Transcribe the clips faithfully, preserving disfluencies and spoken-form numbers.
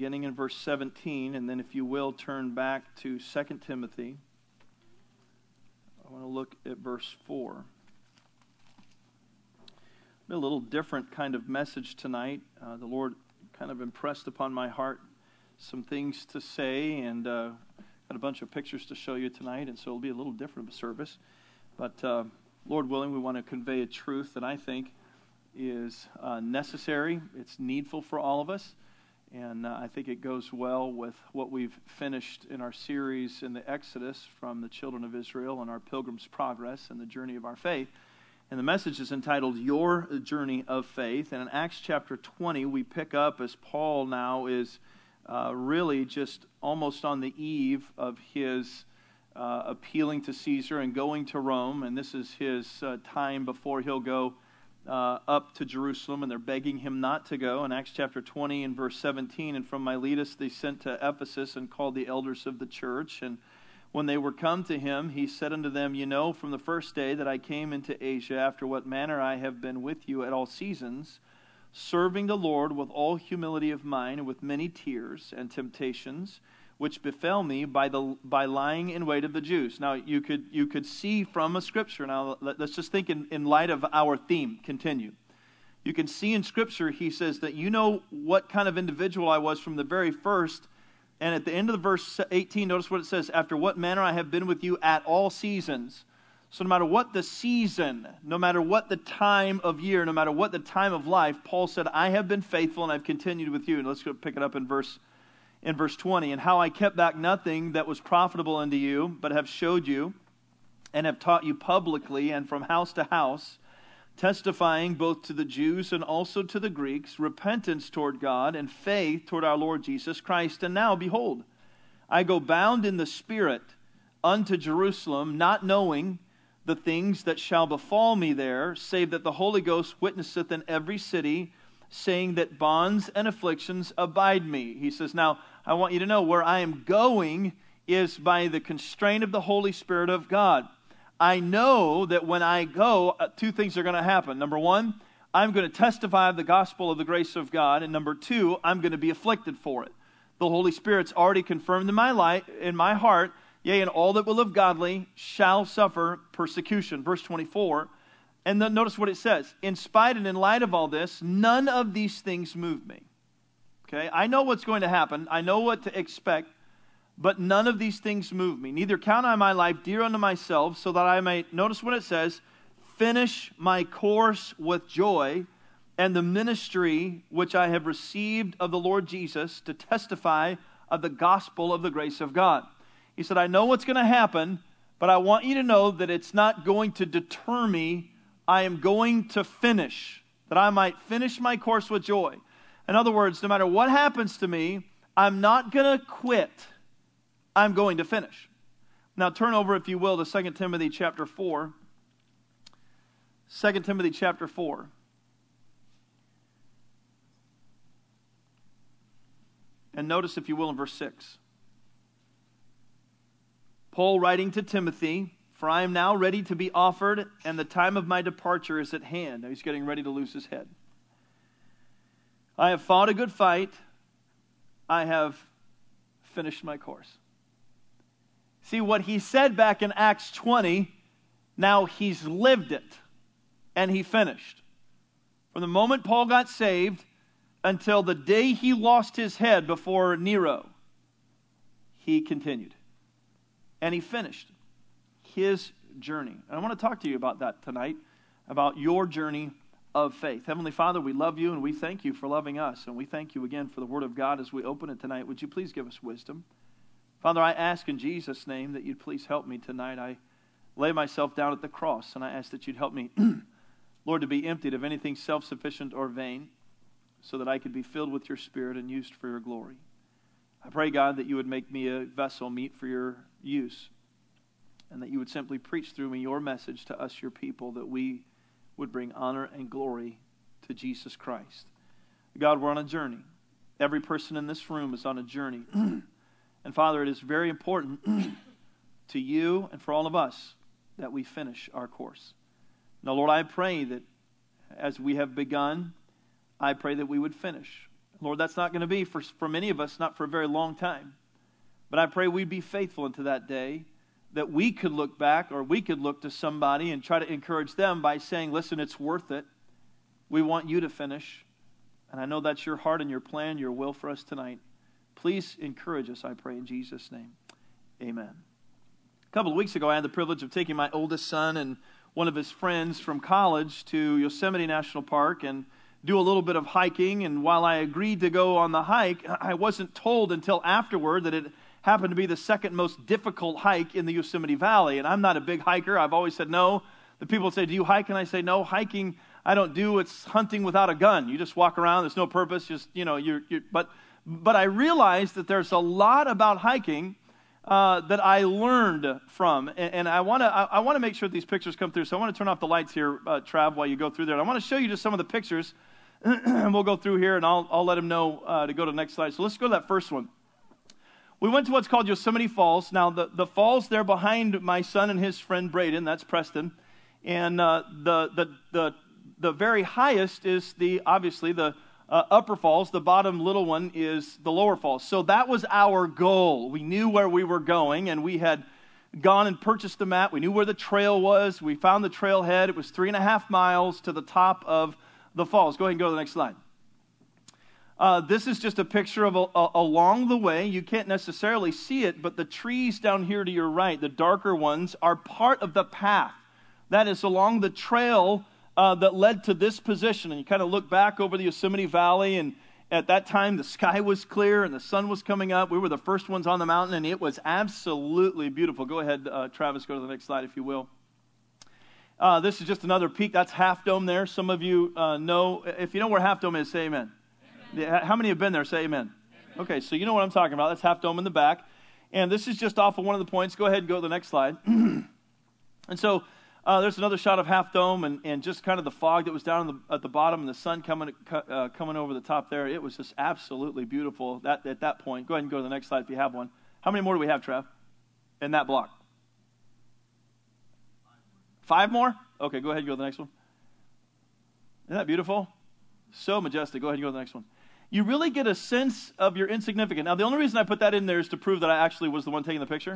beginning in verse seventeen, and then if you will, turn back to Second Timothy. I want to look at verse four. A little different kind of message tonight. Uh, the Lord kind of impressed upon my heart some things to say, and uh, got a bunch of pictures to show you tonight, and so it'll be a little different of a service. But uh, Lord willing, we want to convey a truth that I think is uh, necessary. It's needful for all of us, and uh, I think it goes well with what we've finished in our series in the Exodus from the children of Israel and our Pilgrim's Progress and the journey of our faith. And the message is entitled, Your Journey of Faith. And in Acts chapter twenty, we pick up as Paul now is uh, really just almost on the eve of his uh, appealing to Caesar and going to Rome. And this is his uh, time before he'll go uh, up to Jerusalem. And they're begging him not to go. In Acts chapter twenty and verse seventeen, and from Miletus they sent to Ephesus and called the elders of the church. And when they were come to him, he said unto them, You know from the first day that I came into Asia, after what manner I have been with you at all seasons, serving the Lord with all humility of mind, and with many tears and temptations, which befell me by the by lying in wait of the Jews. Now, you could you could see from a scripture, now let, let's just think in, in light of our theme, continue. You can see in scripture, he says that you know what kind of individual I was from the very first. And at the end of the verse eighteen, notice what it says, after what manner I have been with you at all seasons. So no matter what the season, no matter what the time of year, no matter what the time of life, Paul said, I have been faithful and I've continued with you. And let's go pick it up in verse in verse twenty. And how I kept back nothing that was profitable unto you, but have showed you and have taught you publicly and from house to house, testifying both to the Jews and also to the Greeks, repentance toward God and faith toward our Lord Jesus Christ. And now, behold, I go bound in the Spirit unto Jerusalem, not knowing the things that shall befall me there, save that the Holy Ghost witnesseth in every city, saying that bonds and afflictions abide me. He says, now, I want you to know where I am going is by the constraint of the Holy Spirit of God. I know that when I go, uh, two things are going to happen. Number one, I'm going to testify of the gospel of the grace of God. And number two, I'm going to be afflicted for it. The Holy Spirit's already confirmed in my life, in my heart, yea, and all that will live godly shall suffer persecution. Verse twenty-four. And then notice what it says. In spite and in light of all this, none of these things move me. Okay, I know what's going to happen. I know what to expect. But none of these things move me. Neither count I my life dear unto myself, so that I may, notice what it says, finish my course with joy, and the ministry which I have received of the Lord Jesus to testify of the gospel of the grace of God. He said, I know what's going to happen, but I want you to know that it's not going to deter me. I am going to finish, that I might finish my course with joy. In other words, no matter what happens to me, I'm not going to quit. I'm going to finish. Now turn over, if you will, to Second Timothy chapter four. Second Timothy chapter four. And notice, if you will, in verse six. Paul writing to Timothy, for I am now ready to be offered, and the time of my departure is at hand. Now he's getting ready to lose his head. I have fought a good fight. I have finished my course. See, what he said back in Acts twenty, now he's lived it, and he finished. From the moment Paul got saved until the day he lost his head before Nero, he continued. And he finished his journey. And I want to talk to you about that tonight, about your journey of faith. Heavenly Father, we love you, and we thank you for loving us. And we thank you again for the Word of God as we open it tonight. Would you please give us wisdom? Father, I ask in Jesus' name that you'd please help me tonight. I lay myself down at the cross, and I ask that you'd help me, Lord, to be emptied of anything self-sufficient or vain, so that I could be filled with your Spirit and used for your glory. I pray, God, that you would make me a vessel meet for your use, and that you would simply preach through me your message to us, your people, that we would bring honor and glory to Jesus Christ. God, we're on a journey. Every person in this room is on a journey. And Father, it is very important to you and for all of us that we finish our course. Now, Lord, I pray that as we have begun, I pray that we would finish. Lord, that's not going to be, for, for many of us, not for a very long time. But I pray we'd be faithful into that day, that we could look back or we could look to somebody and try to encourage them by saying, listen, it's worth it. We want you to finish. And I know that's your heart and your plan, your will for us tonight. Please encourage us, I pray, in Jesus' name. Amen. A couple of weeks ago, I had the privilege of taking my oldest son and one of his friends from college to Yosemite National Park and do a little bit of hiking. And while I agreed to go on the hike, I wasn't told until afterward that it happened to be the second most difficult hike in the Yosemite Valley. And I'm not a big hiker. I've always said no. The people say, do you hike? And I say, no, hiking I don't do. It's hunting without a gun. You just walk around. There's no purpose. Just, you know, you're, you're but, but I realized that there's a lot about hiking uh, that I learned from. And, and I want to I, I want to make sure these pictures come through. So I want to turn off the lights here, uh, Trav, while you go through there. And I want to show you just some of the pictures. And we'll go through here, and I'll, I'll let him know uh, to go to the next slide. So let's go to that first one. We went to what's called Yosemite Falls. Now, the, the falls there behind my son and his friend Braden, that's Preston. And uh, the, the, the, the very highest is, the obviously, the uh, upper falls. The bottom little one is the lower falls. So that was our goal. We knew where we were going, and we had gone and purchased a map. We knew where the trail was. We found the trailhead. It was three and a half miles to the top of the falls. Go ahead and go to the next slide. Uh, this is just a picture of a, a, along the way. You can't necessarily see it, but the trees down here to your right, the darker ones, are part of the path. That is along the trail uh, that led to this position. And you kind of look back over the Yosemite Valley, and at that time the sky was clear and the sun was coming up. We were the first ones on the mountain, and it was absolutely beautiful. Go ahead, uh, Travis, go to the next slide if you will. Uh, this is just another peak. That's Half Dome there. Some of you uh, know. If you know where Half Dome is, say amen. Amen. How many have been there? Say amen. Amen. Okay, so you know what I'm talking about. That's Half Dome in the back. And this is just off of one of the points. Go ahead and go to the next slide. And so uh, there's another shot of Half Dome and, and just kind of the fog that was down the, at the bottom and the sun coming uh, coming over the top there. It was just absolutely beautiful that, at that point. Go ahead and go to the next slide if you have one. How many more do we have, Trev, in that block? Five more? Okay, go ahead and go to the next one. Isn't that beautiful? So majestic. Go ahead and go to the next one. You really get a sense of your insignificance. Now, the only reason I put that in there is to prove that I actually was the one taking the picture.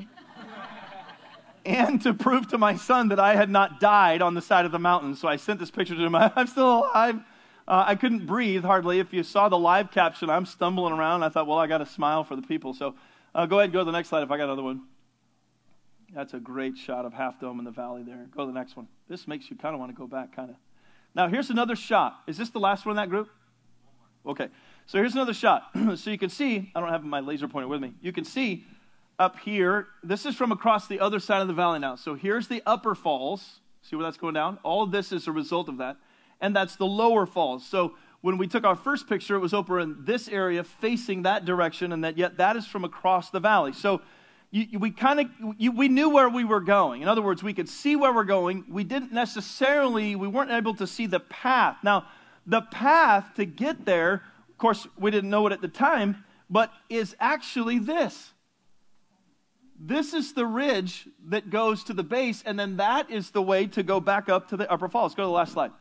And to prove to my son that I had not died on the side of the mountain. So I sent this picture to him. I'm still alive. Uh, I couldn't breathe hardly. If you saw the live caption, I'm stumbling around. I thought, well, I got to smile for the people. So uh, go ahead and go to the next slide if I got another one. That's a great shot of Half Dome in the valley there. Go to the next one. This makes you kind of want to go back, kind of. Now, here's another shot. Is this the last one in that group? Okay. So here's another shot. So you can see, I don't have my laser pointer with me. You can see up here, this is from across the other side of the valley now. So here's the upper falls. See where that's going down? All of this is a result of that. And that's the lower falls. So when we took our first picture, it was over in this area facing that direction, and that yet that is from across the valley. So You, we kind of, we knew where we were going. In other words, we could see where we're going. We didn't necessarily, we weren't able to see the path. Now, the path to get there, of course, we didn't know it at the time, but is actually this. This is the ridge that goes to the base, and then that is the way to go back up to the upper falls. Go to the last slide.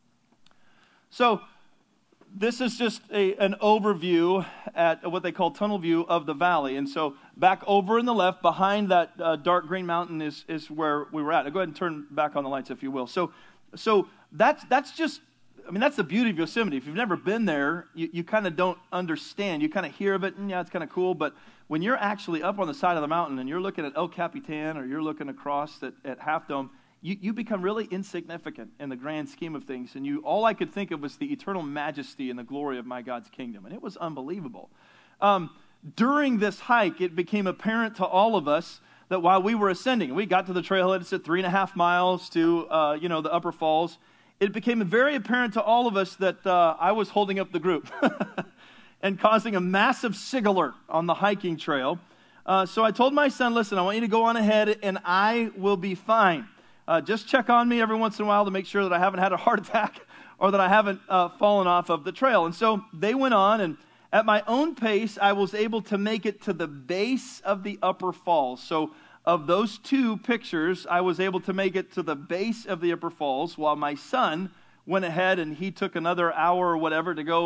So, this is just a, an overview at what they call tunnel view of the valley. And so back over in the left, behind that uh, dark green mountain is, is where we were at. Now go ahead and turn back on the lights if you will. So so that's that's just, I mean, that's the beauty of Yosemite. If you've never been there, you, you kind of don't understand. You kind of hear of it, and yeah, it's kind of cool. But when you're actually up on the side of the mountain and you're looking at El Capitan or you're looking across at, at Half Dome, You, you become really insignificant in the grand scheme of things. And you, all I could think of was the eternal majesty and the glory of my God's kingdom. And it was unbelievable. Um, during this hike, it became apparent to all of us that while we were ascending, we got to the trailhead, it's at three and a half miles to, uh, you know, the upper falls. It became very apparent to all of us that uh, I was holding up the group and causing a massive sig alert on the hiking trail. Uh, so I told my son, listen, I want you to go on ahead and I will be fine. Uh, just check on me every once in a while to make sure that I haven't had a heart attack or that I haven't uh, fallen off of the trail. And so they went on, and at my own pace, I was able to make it to the base of the upper falls. So of those two pictures, I was able to make it to the base of the upper falls while my son went ahead and he took another hour or whatever to go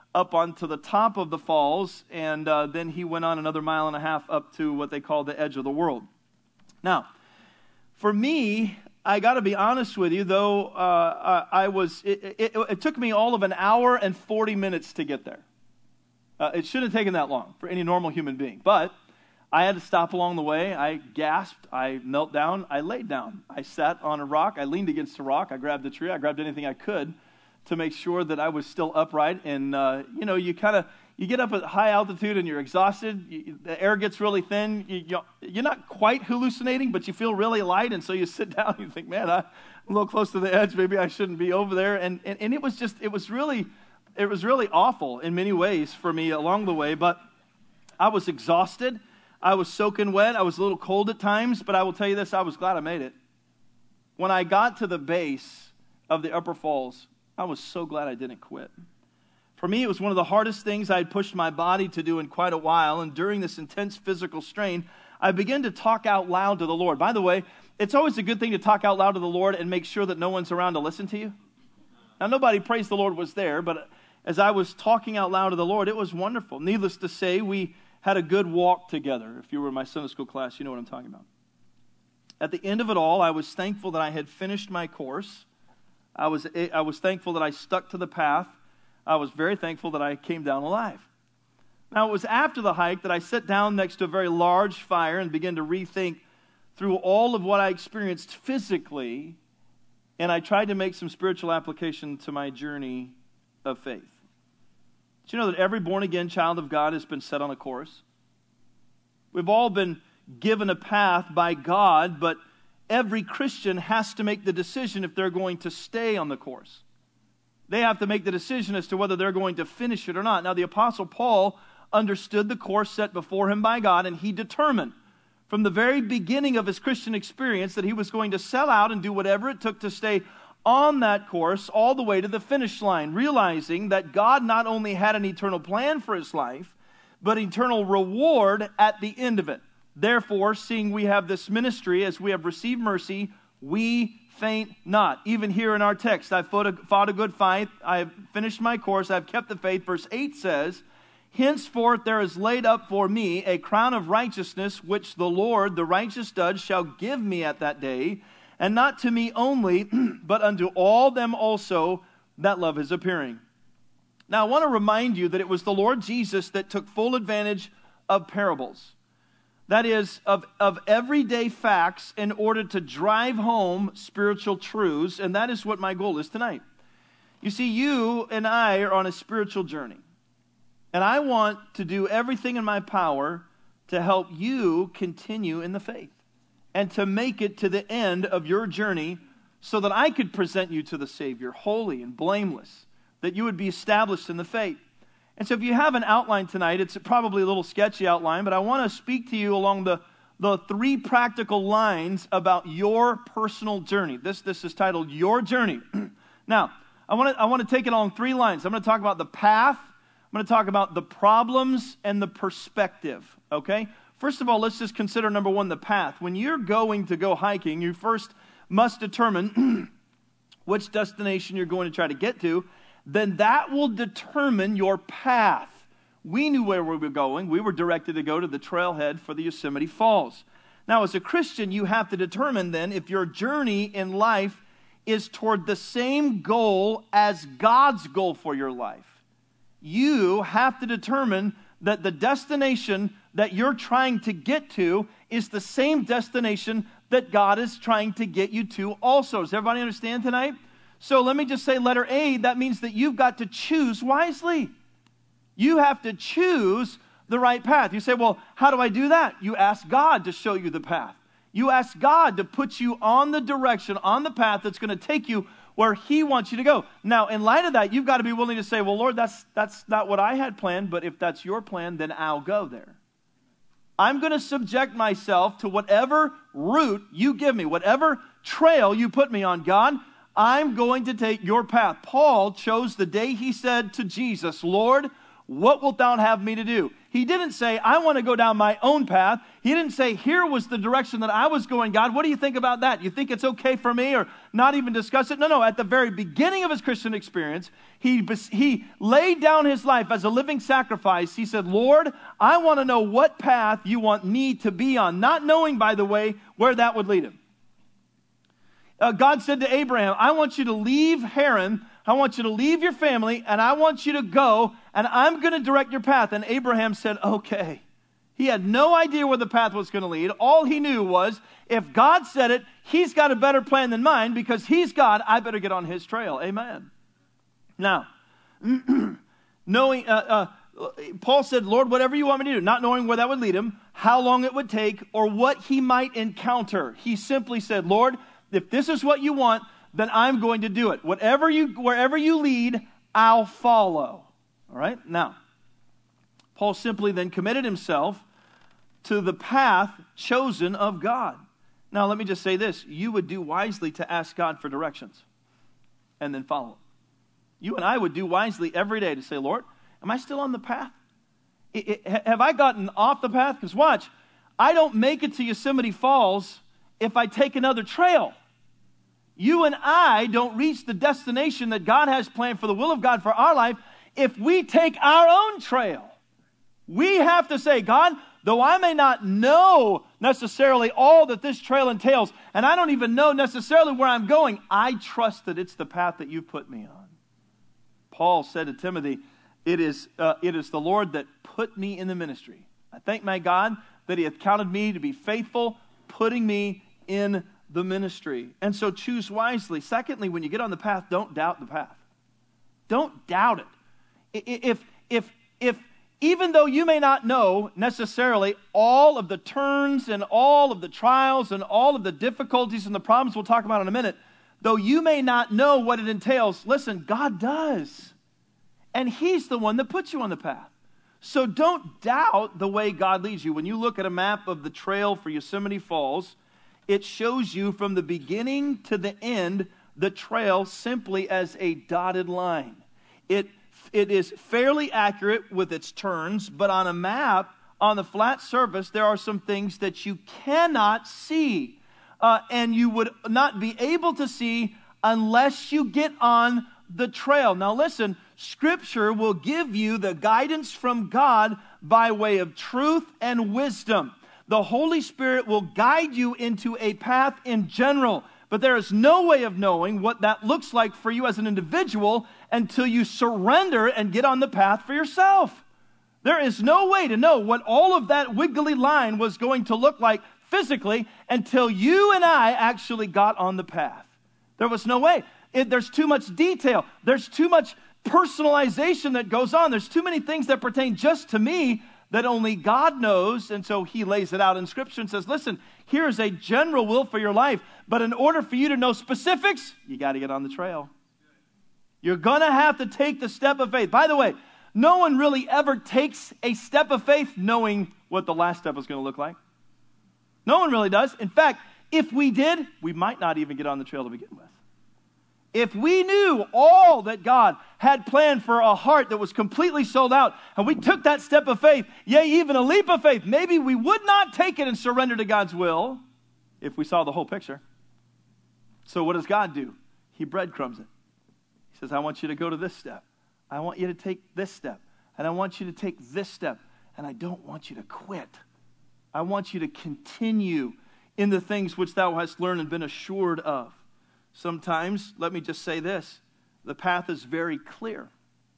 up onto the top of the falls, and uh, then he went on another mile and a half up to what they call the edge of the world. Now, for me, I got to be honest with you, though uh, I, I was, it, it, it took me all of an hour and forty minutes to get there. Uh, it shouldn't have taken that long for any normal human being, but I had to stop along the way. I gasped, I knelt down, I laid down. I sat on a rock, I leaned against a rock, I grabbed the tree, I grabbed anything I could to make sure that I was still upright. And, uh, you know, you kind of, you get up at high altitude and you're exhausted, you, the air gets really thin, you, you, you're not quite hallucinating, but you feel really light, and so you sit down and you think, man, I'm a little close to the edge, maybe I shouldn't be over there. And, and, and it was just, it was really, it was really awful in many ways for me along the way, but I was exhausted. I was soaking wet. I was a little cold at times, but I will tell you this, I was glad I made it. When I got to the base of the upper falls, I was so glad I didn't quit. For me, it was one of the hardest things I had pushed my body to do in quite a while, and during this intense physical strain, I began to talk out loud to the Lord. By the way, it's always a good thing to talk out loud to the Lord and make sure that no one's around to listen to you. Now, nobody, praise the Lord, was there, but as I was talking out loud to the Lord, it was wonderful. Needless to say, we had a good walk together. If you were in my Sunday school class, you know what I'm talking about. At the end of it all, I was thankful that I had finished my course. I was, I was thankful that I stuck to the path. I was very thankful that I came down alive. Now, it was after the hike that I sat down next to a very large fire and began to rethink through all of what I experienced physically, and I tried to make some spiritual application to my journey of faith. Do you know that every born-again child of God has been set on a course? We've all been given a path by God, but every Christian has to make the decision if they're going to stay on the course. They have to make the decision as to whether they're going to finish it or not. Now, the Apostle Paul understood the course set before him by God, and he determined from the very beginning of his Christian experience that he was going to sell out and do whatever it took to stay on that course all the way to the finish line, realizing that God not only had an eternal plan for his life, but eternal reward at the end of it. Therefore, seeing we have this ministry, as we have received mercy, we faint not. Even here in our text, I fought a, fought a good fight, I have finished my course, I have kept the faith. Verse eight says, henceforth there is laid up for me a crown of righteousness, which the Lord, the righteous judge, shall give me at that day, and not to me only, but unto all them also that love his appearing. Now, I want to remind you that it was the Lord Jesus that took full advantage of parables. That is, of, of everyday facts in order to drive home spiritual truths, and that is what my goal is tonight. You see, you and I are on a spiritual journey, and I want to do everything in my power to help you continue in the faith and to make it to the end of your journey so that I could present you to the Savior holy and blameless, that you would be established in the faith. And so if you have an outline tonight, it's probably a little sketchy outline, but I want to speak to you along the, the three practical lines about your personal journey. This, this is titled Your Journey. Now, I want to I want to take it along three lines. I'm going to talk about the path, I'm going to talk about the problems, and the perspective, okay? First of all, let's just consider, number one, the path. When you're going to go hiking, you first must determine which destination you're going to try to get to. Then that will determine your path. We knew where we were going. We were directed to go to the trailhead for the Yosemite Falls. Now, as a Christian, you have to determine then if your journey in life is toward the same goal as God's goal for your life. You have to determine that the destination that you're trying to get to is the same destination that God is trying to get you to also. Does everybody understand tonight? So let me just say letter A, that means that you've got to choose wisely. You have to choose the right path. You say, well, how do I do that? You ask God to show you the path. You ask God to put you on the direction, on the path that's going to take you where He wants you to go. Now, in light of that, you've got to be willing to say, well, Lord, that's, that's not what I had planned, but if that's your plan, then I'll go there. I'm going to subject myself to whatever route you give me, whatever trail you put me on, God. I'm going to take your path. Paul chose the day he said to Jesus, Lord, what wilt thou have me to do? He didn't say, I want to go down my own path. He didn't say, here was the direction that I was going, God. What do you think about that? You think it's okay for me, or not even discuss it? No, no. At the very beginning of his Christian experience, he, he laid down his life as a living sacrifice. He said, Lord, I want to know what path you want me to be on, not knowing, by the way, where that would lead him. Uh, God said to Abraham, I want you to leave Haran. I want you to leave your family, and I want you to go, and I'm going to direct your path. And Abraham said, okay. He had no idea where the path was going to lead. All he knew was, if God said it, he's got a better plan than mine, because he's God, I better get on his trail. Amen. Now, knowing, uh, uh, Paul said, Lord, whatever you want me to do, not knowing where that would lead him, how long it would take, or what he might encounter. He simply said, Lord, if this is what you want, then I'm going to do it. Whatever you, wherever you lead, I'll follow. All right? Now, Paul simply then committed himself to the path chosen of God. Now, let me just say this. You would do wisely to ask God for directions and then follow. You and I would do wisely every day to say, Lord, am I still on the path? It, it, have I gotten off the path? Because watch, I don't make it to Yosemite Falls if I take another trail. You and I don't reach the destination that God has planned for the will of God for our life if we take our own trail. We have to say, God, though I may not know necessarily all that this trail entails, and I don't even know necessarily where I'm going, I trust that it's the path that you put me on. Paul said to Timothy, it is, uh, it is the Lord that put me in the ministry. I thank my God that he hath counted me to be faithful, putting me in the ministry. And so choose wisely. Secondly, when you get on the path, don't doubt the path. Don't doubt it. If, if, if, even though you may not know necessarily all of the turns and all of the trials and all of the difficulties and the problems we'll talk about in a minute, though you may not know what it entails, listen, God does. And he's the one that puts you on the path. So don't doubt the way God leads you. When you look at a map of the trail for Yosemite Falls, it shows you from the beginning to the end the trail simply as a dotted line. It, it is fairly accurate with its turns, but on a map, on the flat surface, there are some things that you cannot see. Uh, and you would not be able to see unless you get on the trail. Now listen, Scripture will give you the guidance from God by way of truth and wisdom. The Holy Spirit will guide you into a path in general, but there is no way of knowing what that looks like for you as an individual until you surrender and get on the path for yourself. There is no way to know what all of that wiggly line was going to look like physically until you and I actually got on the path. There was no way. It, there's too much detail. There's too much personalization that goes on. There's too many things that pertain just to me that only God knows, and so he lays it out in Scripture and says, listen, here's a general will for your life, but in order for you to know specifics, you got to get on the trail. You're going to have to take the step of faith. By the way, no one really ever takes a step of faith knowing what the last step is going to look like. No one really does. In fact, if we did, we might not even get on the trail to begin with. If we knew all that God had planned for a heart that was completely sold out, and we took that step of faith, yea, even a leap of faith, maybe we would not take it and surrender to God's will if we saw the whole picture. So what does God do? He breadcrumbs it. He says, I want you to go to this step. I want you to take this step. And I want you to take this step. And I don't want you to quit. I want you to continue in the things which thou hast learned and been assured of. Sometimes, let me just say this, the path is very clear.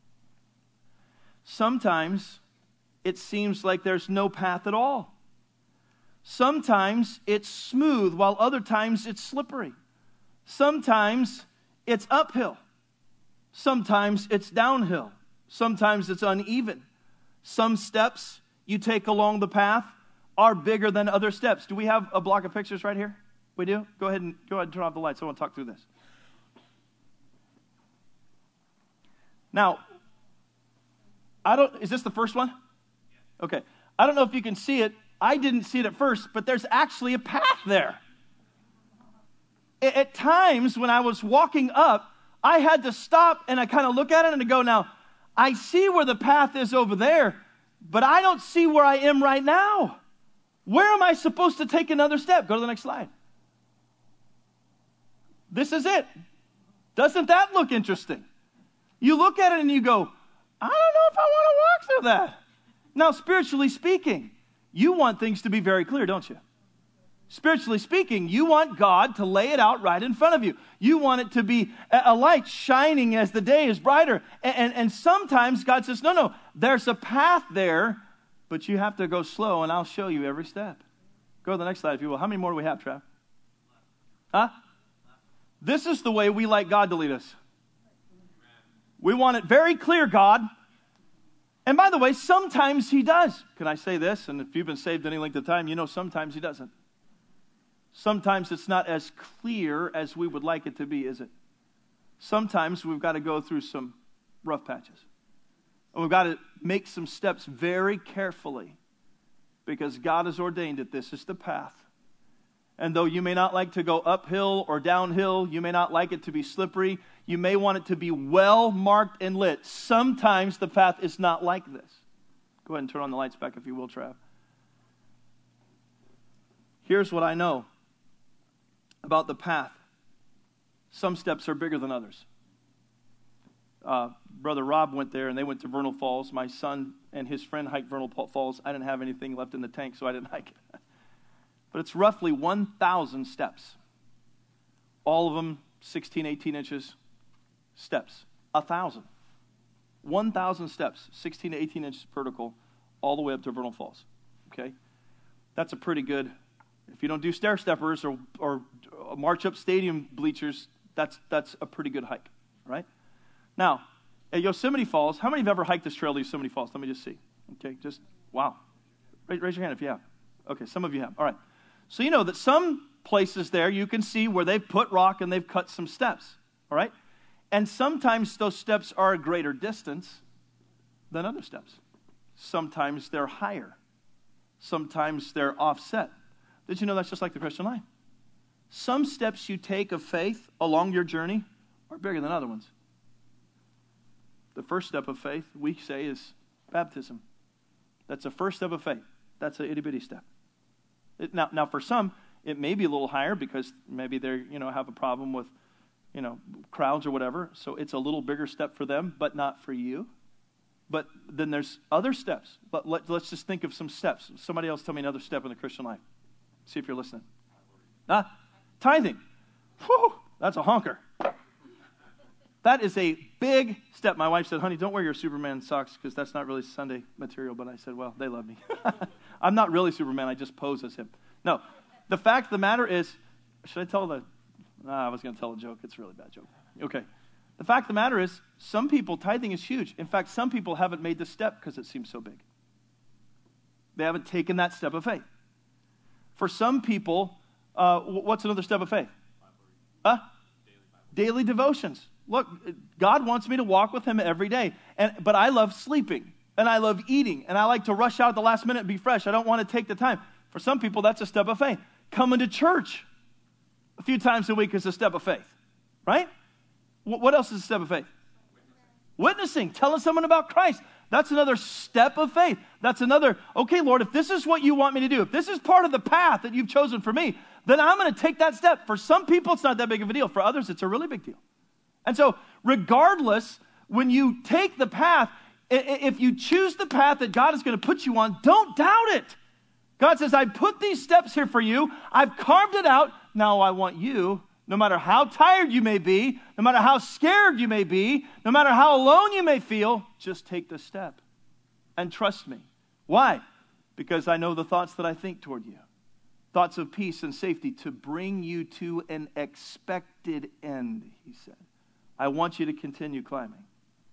Sometimes it seems like there's no path at all. Sometimes it's smooth, while other times it's slippery. Sometimes it's uphill. Sometimes it's downhill. Sometimes it's uneven. Some steps you take along the path are bigger than other steps. Do we have a block of pictures right here? We do? Go ahead and go ahead and turn off the lights. I want to talk through this. Now, I don't, is this the first one? Okay. I don't know if you can see it. I didn't see it at first, but there's actually a path there. At times when I was walking up, I had to stop and I kind of look at it and I go, now, I see where the path is over there, but I don't see where I am right now. Where am I supposed to take another step? Go to the next slide. This is it. Doesn't that look interesting? You look at it and you go, I don't know if I want to walk through that. Now, spiritually speaking, you want things to be very clear, don't you? Spiritually speaking, you want God to lay it out right in front of you. You want it to be a light shining as the day is brighter. And, and, and sometimes God says, no, no, there's a path there, but you have to go slow, and I'll show you every step. Go to the next slide, if you will. How many more do we have, Trav? Huh? This is the way we like God to lead us. We want it very clear, God. And by the way, sometimes He does. Can I say this? And if you've been saved any length of time, you know sometimes He doesn't. Sometimes it's not as clear as we would like it to be, is it? Sometimes we've got to go through some rough patches. And we've got to make some steps very carefully because God has ordained it. This is the path. And though you may not like to go uphill or downhill, you may not like it to be slippery, you may want it to be well marked and lit. Sometimes the path is not like this. Go ahead and turn on the lights back if you will, Trav. Here's what I know about the path. Some steps are bigger than others. Uh, Brother Rob went there, and they went to Vernal Falls. My son and his friend hiked Vernal Falls. I didn't have anything left in the tank, so I didn't hike it. But it's roughly one thousand steps. All of them sixteen, eighteen inches steps. one thousand. one thousand steps, sixteen to eighteen inches vertical, all the way up to Vernal Falls. Okay? That's a pretty good... If you don't do stair steppers or, or march up stadium bleachers, that's that's a pretty good hike, right? Now, at Yosemite Falls, how many have ever hiked this trail to Yosemite Falls? Let me just see. Okay, just, wow. Raise, raise your hand if you have. Okay, some of you have. All right. So you know that some places there you can see where they've put rock and they've cut some steps, all right? And sometimes those steps are a greater distance than other steps. Sometimes they're higher. Sometimes they're offset. Did you know that's just like the Christian life? Some steps you take of faith along your journey are bigger than other ones. The first step of faith, we say, is baptism. That's the first step of faith. That's an itty-bitty step. It, now, now, for some, it may be a little higher because maybe they, you know, have a problem with, you know, crowds or whatever. So it's a little bigger step for them, but not for you. But then there's other steps. But let, let's just think of some steps. Somebody else tell me another step in the Christian life. See if you're listening. Ah, tithing. Whew, that's a honker. That is a big step. My wife said, honey, don't wear your Superman socks because that's not really Sunday material. But I said, well, they love me. I'm not really Superman. I just pose as him. No, the fact of the matter is, should I tell the, nah, I was going to tell a joke. It's a really bad joke. Okay. The fact of the matter is, some people, tithing is huge. In fact, some people haven't made the step because it seems so big. They haven't taken that step of faith. For some people, uh, what's another step of faith? Huh? Daily devotions. Look, God wants me to walk with Him every day. And but I love sleeping, and I love eating, and I like to rush out at the last minute and be fresh. I don't want to take the time. For some people, that's a step of faith. Coming to church a few times a week is a step of faith, right? What else is a step of faith? Witnessing. Witnessing. Telling someone about Christ. That's another step of faith. That's another, okay, Lord, if this is what you want me to do, if this is part of the path that you've chosen for me, then I'm going to take that step. For some people, it's not that big of a deal. For others, it's a really big deal. And so, regardless, when you take the path, if you choose the path that God is going to put you on, don't doubt it. God says, I put these steps here for you. I've carved it out. Now I want you, no matter how tired you may be, no matter how scared you may be, no matter how alone you may feel, just take the step and trust me. Why? Because I know the thoughts that I think toward you. Thoughts of peace and safety to bring you to an expected end, he said. I want you to continue climbing.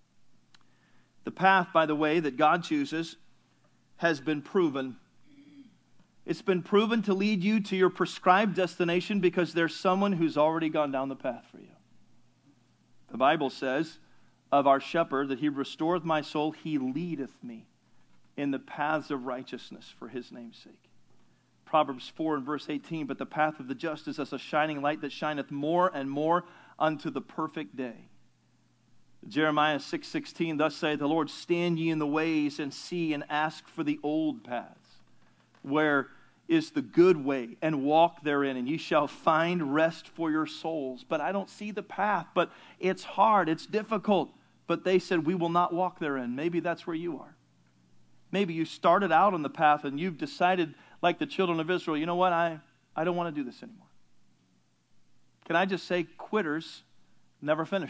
The path, by the way, that God chooses has been proven. It's been proven to lead you to your prescribed destination because there's someone who's already gone down the path for you. The Bible says of our shepherd that he restoreth my soul, he leadeth me in the paths of righteousness for his name's sake. Proverbs four and verse eighteen, but the path of the just is as a shining light that shineth more and more unto the perfect day. Jeremiah six sixteen, thus saith the Lord, stand ye in the ways and see and ask for the old paths, where is the good way, and walk therein, and ye shall find rest for your souls. But I don't see the path, but it's hard, it's difficult. But they said, we will not walk therein. Maybe that's where you are. Maybe you started out on the path and you've decided, like the children of Israel, you know what, I, I don't want to do this anymore. Can I just say, quitters never finish.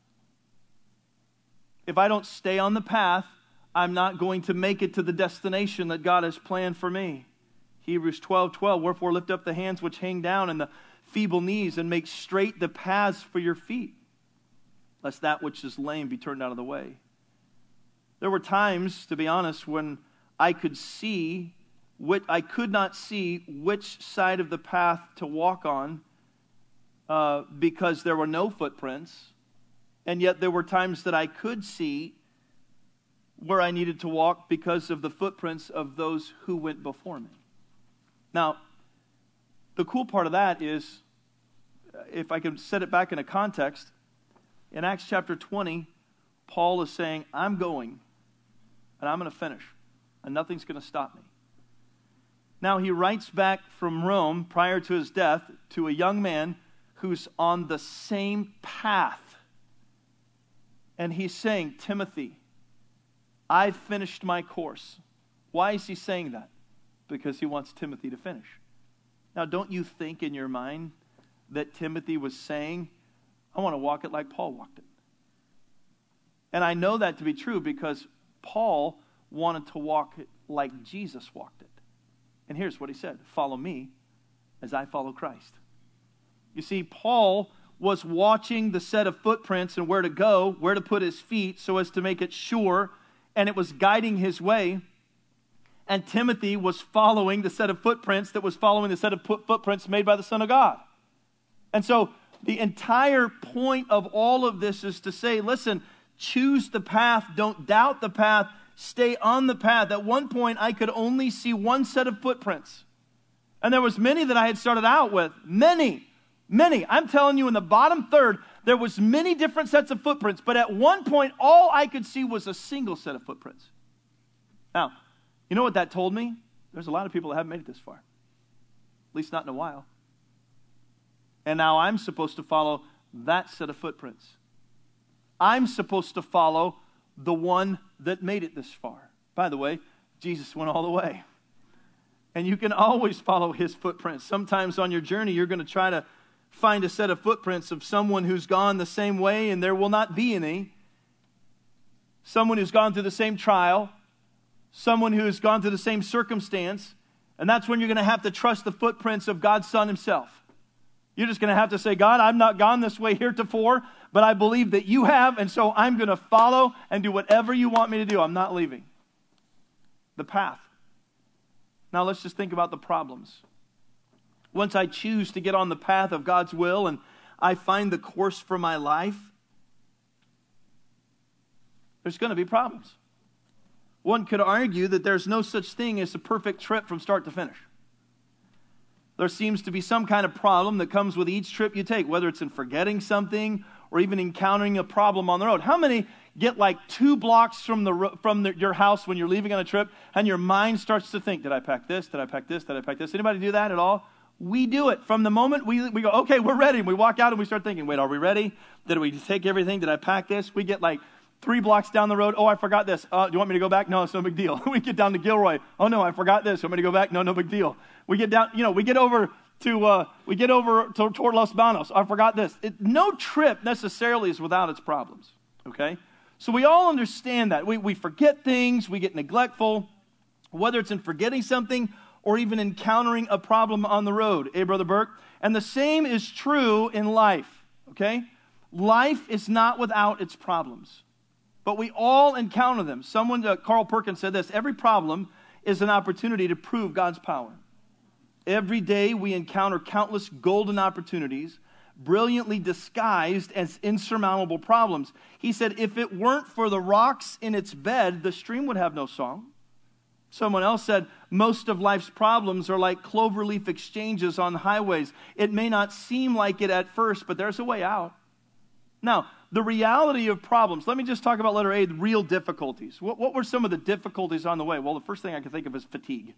If I don't stay on the path, I'm not going to make it to the destination that God has planned for me. Hebrews twelve twelve, wherefore lift up the hands which hang down and the feeble knees, and make straight the paths for your feet, lest that which is lame be turned out of the way. There were times, to be honest, when I could see, which, I could not see which side of the path to walk on uh, because there were no footprints. And yet there were times that I could see where I needed to walk because of the footprints of those who went before me. Now, the cool part of that is, if I can set it back in a context, in Acts chapter twenty, Paul is saying, I'm going, and I'm going to finish, and nothing's going to stop me. Now, he writes back from Rome prior to his death to a young man who's on the same path. And he's saying, Timothy, I've finished my course. Why is he saying that? Because he wants Timothy to finish. Now, don't you think in your mind that Timothy was saying, I want to walk it like Paul walked it? And I know that to be true because Paul wanted to walk it like Jesus walked it. And here's what he said, follow me as I follow Christ. You see, Paul was watching the set of footprints and where to go, where to put his feet so as to make it sure, and it was guiding his way. And Timothy was following the set of footprints that was following the set of footprints made by the Son of God. And so the entire point of all of this is to say, listen, choose the path, don't doubt the path, stay on the path. At one point, I could only see one set of footprints. And there was many that I had started out with. Many, many. I'm telling you, in the bottom third, there was many different sets of footprints. But at one point, all I could see was a single set of footprints. Now, you know what that told me? There's a lot of people that haven't made it this far. At least not in a while. And now I'm supposed to follow that set of footprints. I'm supposed to follow the one that made it this far. By the way, Jesus went all the way. And you can always follow his footprints. Sometimes on your journey, you're going to try to find a set of footprints of someone who's gone the same way, and there will not be any. Someone who's gone through the same trial. Someone who's gone through the same circumstance. And that's when you're going to have to trust the footprints of God's Son himself. You're just going to have to say, God, I've not gone this way heretofore, but I believe that you have, and so I'm going to follow and do whatever you want me to do. I'm not leaving. The path. Now let's just think about the problems. Once I choose to get on the path of God's will and I find the course for my life, there's going to be problems. One could argue that there's no such thing as a perfect trip from start to finish. There seems to be some kind of problem that comes with each trip you take, whether it's in forgetting something or even encountering a problem on the road. How many get like two blocks from the from the, your house when you're leaving on a trip and your mind starts to think, did I pack this? Did I pack this? Did I pack this? Anybody do that at all? We do it. From the moment we, we go, okay, we're ready. And we walk out and we start thinking, wait, are we ready? Did we take everything? Did I pack this? We get like three blocks down the road. Oh, I forgot this. Uh, do you want me to go back? No, it's no big deal. We get down to Gilroy. Oh, no, I forgot this. You want me to go back? No, no big deal. We get down, you know, we get over to, uh, we get over to, toward Los Banos. I forgot this. It, no trip necessarily is without its problems, okay? So we all understand that. We, we forget things. We get neglectful, whether it's in forgetting something or even encountering a problem on the road. Eh, Brother Burke? And the same is true in life, okay? Life is not without its problems. But we all encounter them. Someone, uh, Carl Perkins said this, every problem is an opportunity to prove God's power. Every day we encounter countless golden opportunities, brilliantly disguised as insurmountable problems. He said, if it weren't for the rocks in its bed, the stream would have no song. Someone else said, most of life's problems are like cloverleaf exchanges on highways. It may not seem like it at first, but there's a way out. Now, the reality of problems. Let me just talk about letter A, the real difficulties. What, what were some of the difficulties on the way? Well, the first thing I can think of is fatigue.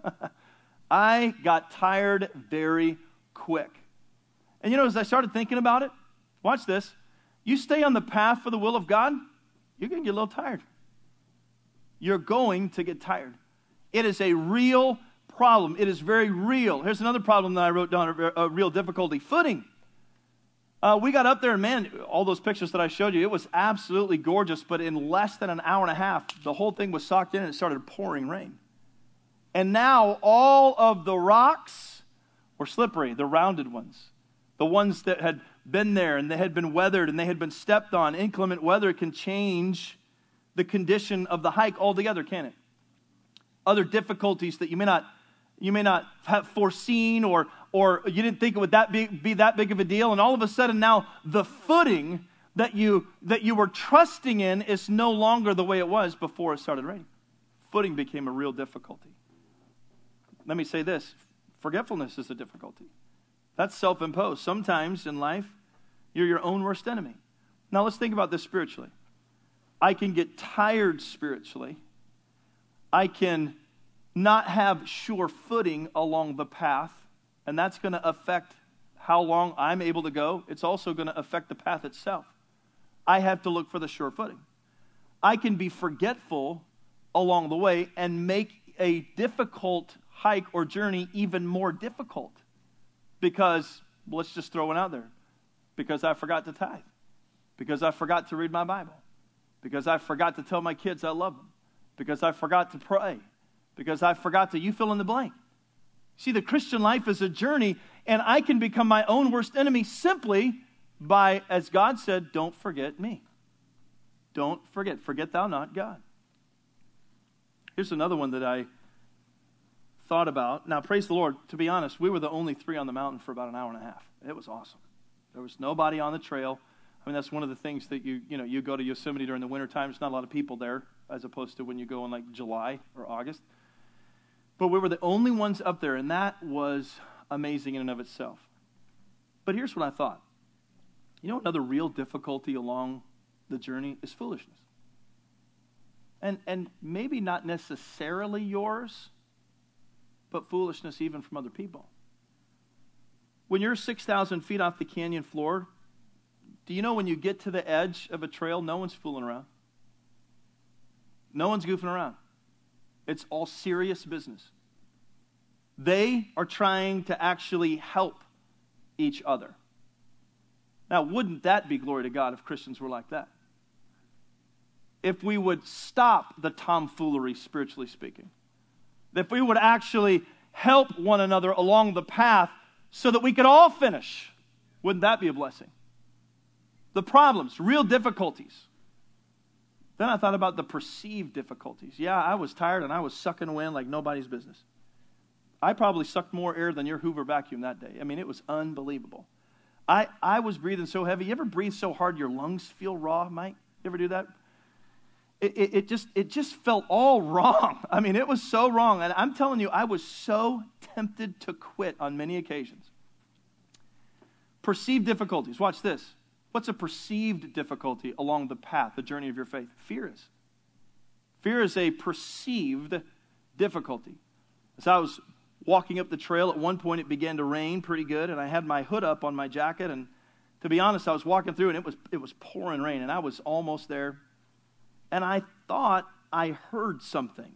I got tired very quick. And you know, as I started thinking about it, watch this. You stay on the path for the will of God, you're going to get a little tired. You're going to get tired. It is a real problem. It is very real. Here's another problem that I wrote down, a, a real difficulty. Footing. Uh, we got up there, and man, all those pictures that I showed you, it was absolutely gorgeous, but in less than an hour and a half, the whole thing was socked in and it started pouring rain. And now all of the rocks were slippery, the rounded ones, the ones that had been there and they had been weathered and they had been stepped on. Inclement weather can change the condition of the hike altogether, can it? Other difficulties that you may not you may not have foreseen, or or you didn't think it would that be, be that big of a deal, and all of a sudden now the footing that you that you were trusting in is no longer the way it was before it started raining. Footing became a real difficulty. Let me say this, forgetfulness is a difficulty. That's self-imposed. Sometimes in life, you're your own worst enemy. Now let's think about this spiritually. I can get tired spiritually. I can not have sure footing along the path, and that's going to affect how long I'm able to go. It's also going to affect the path itself. I have to look for the sure footing. I can be forgetful along the way and make a difficult hike or journey even more difficult because, let's just throw it out there, because I forgot to tithe, because I forgot to read my Bible, because I forgot to tell my kids I love them, because I forgot to pray, because I forgot to, you fill in the blank. See, the Christian life is a journey, and I can become my own worst enemy simply by, as God said, don't forget me. Don't forget. Forget thou not God. Here's another one that I thought about. Now, praise the Lord, to be honest, we were the only three on the mountain for about an hour and a half. It was awesome. There was nobody on the trail. I mean, that's one of the things that you, you know, you go to Yosemite during the wintertime, there's not a lot of people there, as opposed to when you go in like July or August. But we were the only ones up there, and that was amazing in and of itself. But here's what I thought. You know, another real difficulty along the journey is foolishness. And and maybe not necessarily yours, but foolishness even from other people. When you're six thousand feet off the canyon floor, do you know when you get to the edge of a trail, no one's fooling around? No one's goofing around. It's all serious business. They are trying to actually help each other. Now, wouldn't that be glory to God if Christians were like that? If we would stop the tomfoolery, spiritually speaking. If we would actually help one another along the path so that we could all finish. Wouldn't that be a blessing? The problems, real difficulties. Then I thought about the perceived difficulties. Yeah, I was tired and I was sucking wind like nobody's business. I probably sucked more air than your Hoover vacuum that day. I mean, it was unbelievable. I, I was breathing so heavy. You ever breathe so hard your lungs feel raw, Mike? You ever do that? It, it, it just it just felt all wrong. I mean, it was so wrong. And I'm telling you, I was so tempted to quit on many occasions. Perceived difficulties. Watch this. What's a perceived difficulty along the path, the journey of your faith? Fear is. Fear is a perceived difficulty. As I was walking up the trail, at one point it began to rain pretty good, and I had my hood up on my jacket, and to be honest, I was walking through, and it was it was pouring rain, and I was almost there, and I thought I heard something.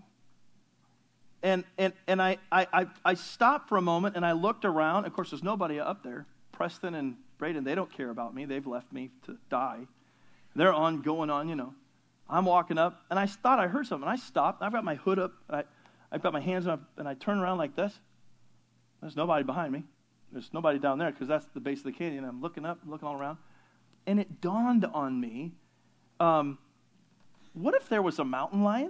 And and and I, I, I stopped for a moment, and I looked around. Of course, there's nobody up there. Preston and Braden, they don't care about me. They've left me to die. They're on, going on, you know. I'm walking up, and I thought I heard something. I stopped. I've got my hood up. I, I've got my hands up, and I turn around like this. There's nobody behind me. There's nobody down there because that's the base of the canyon. I'm looking up, looking all around. And it dawned on me, um, what if there was a mountain lion?